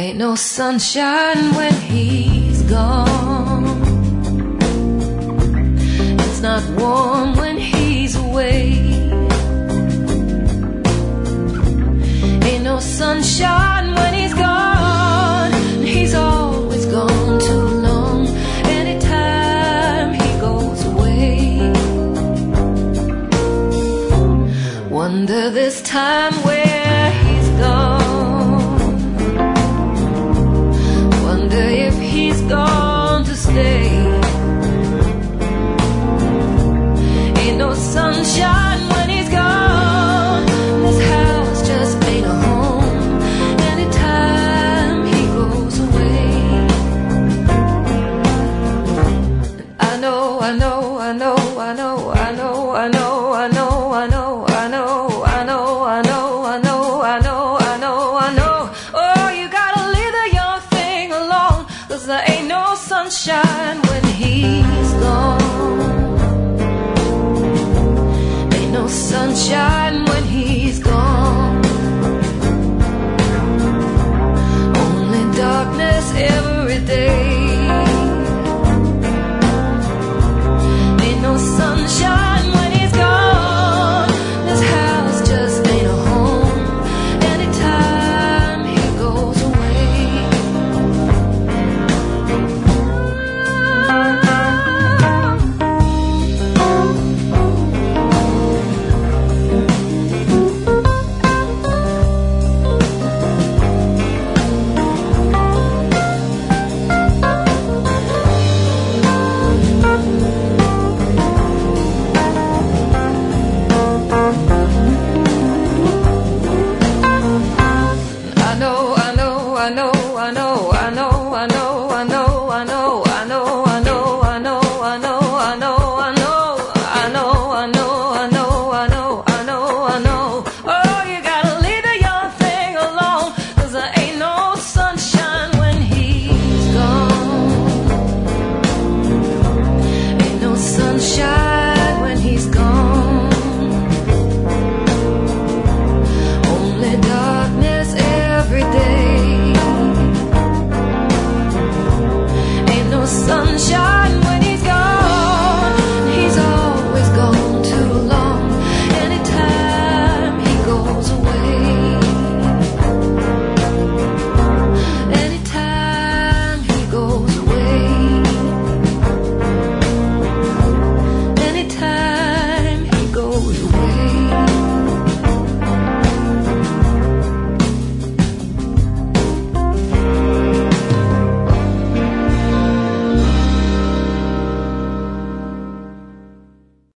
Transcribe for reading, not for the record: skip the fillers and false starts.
Ain't no sunshine when he's gone. It's not warm when he's away. Ain't no sunshine when he's gone. He's always gone too long. Anytime he goes away, wonder this time where he's gone. Wonder if he's gone to stay. Ain't no sunshine when he's gone. This house just ain't a home anytime he goes away. I know, I know, I know, I know, I know, I know, I know, I know, I know, I know, I know, I know, I know, I know, I know. Oh, you gotta leave the young thing alone, 'cause there ain't no sunshine when he's gone. Ain't no sunshine when he's gone. Only darkness every day. Ain't no sunshine when he's gone. This house just ain't a home anytime he goes away. I know, I know, I know, I know.